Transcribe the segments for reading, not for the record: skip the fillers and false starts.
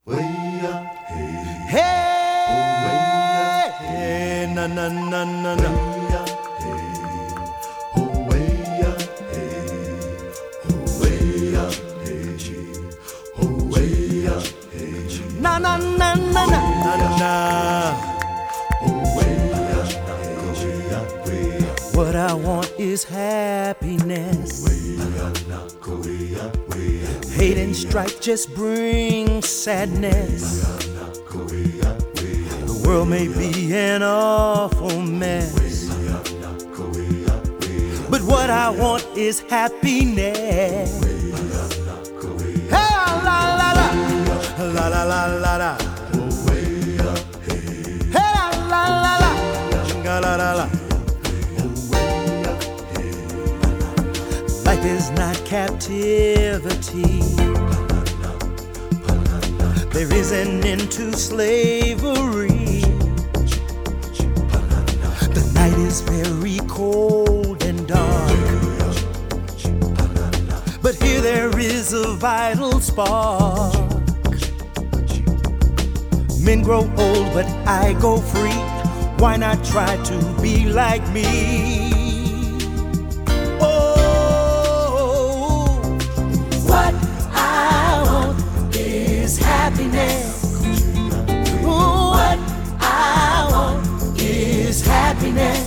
Hey, na na na na na. Na na na na na na. What I want is happiness. Hate and strife just bring sadness. The world may be an awful mess, but what I want is happiness. Hey, la la la, la la la la la. Hey, la la la la, la la la la. Life is not captivity. There is an end to slavery. The night is very cold and dark, but here there is a vital spark. Men grow old, but I go free. Why not try to be like me? Happiness. What I want is happiness.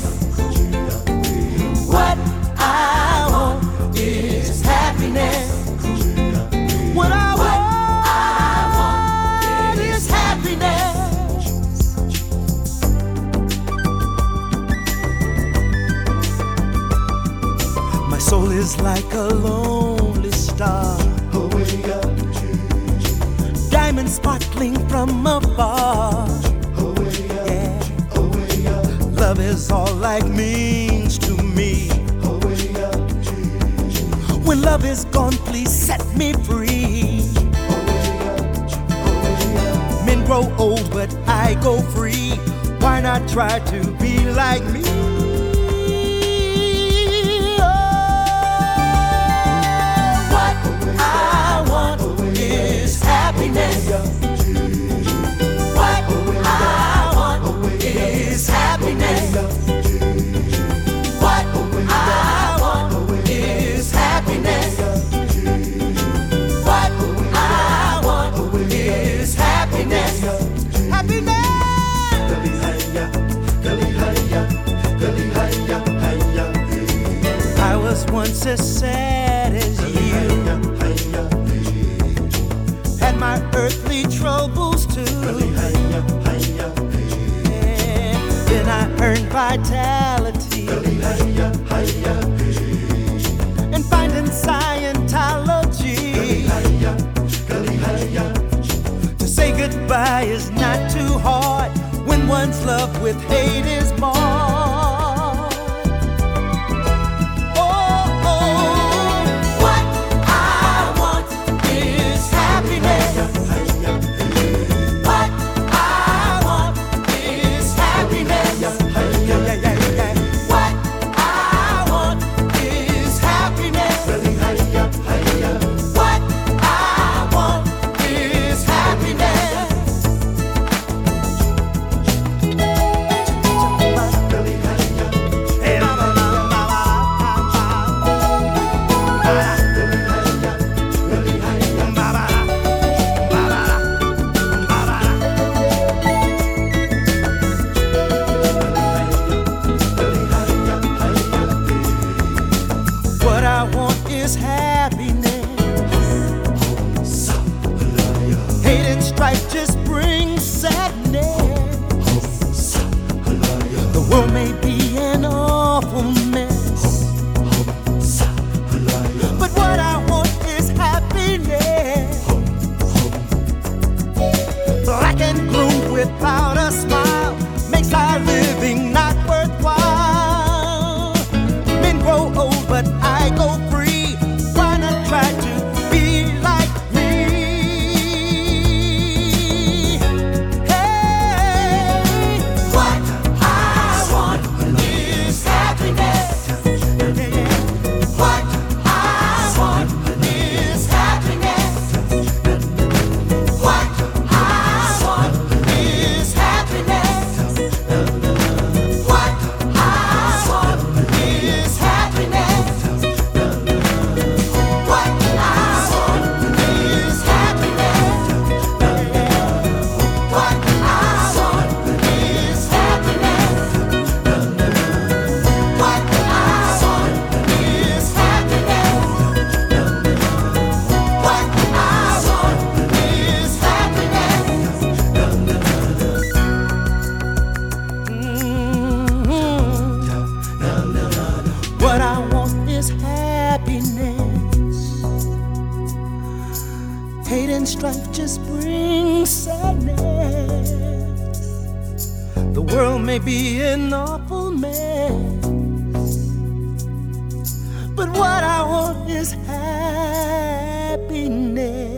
What I want is happiness. What I want is happiness. My soul is like a lonely star, diamond sparkling from afar. Yeah. Love is all life means to me. When love is gone, please set me free. Men grow old, but I go free. Why not try to be like me? What I want is happiness. What I want is happiness. What I want is happiness. What I want is happiness. Happiness. I was once as sad as you, had my earthly troubles too. Yeah. Then I earned vitality and finding Scientology. To say goodbye is not too hard when one's love with hate is marred. Hate and strife just brings sadness. The world may be an awful mess, but what I want is happiness. Black and gloom without a smile makes our living not worthwhile. Men grow old, but I go free. Why not try to be like me? Hey, what I want is happiness. What I want is happiness. What I bring sadness. The world may be an awful mess, but what I want is happiness.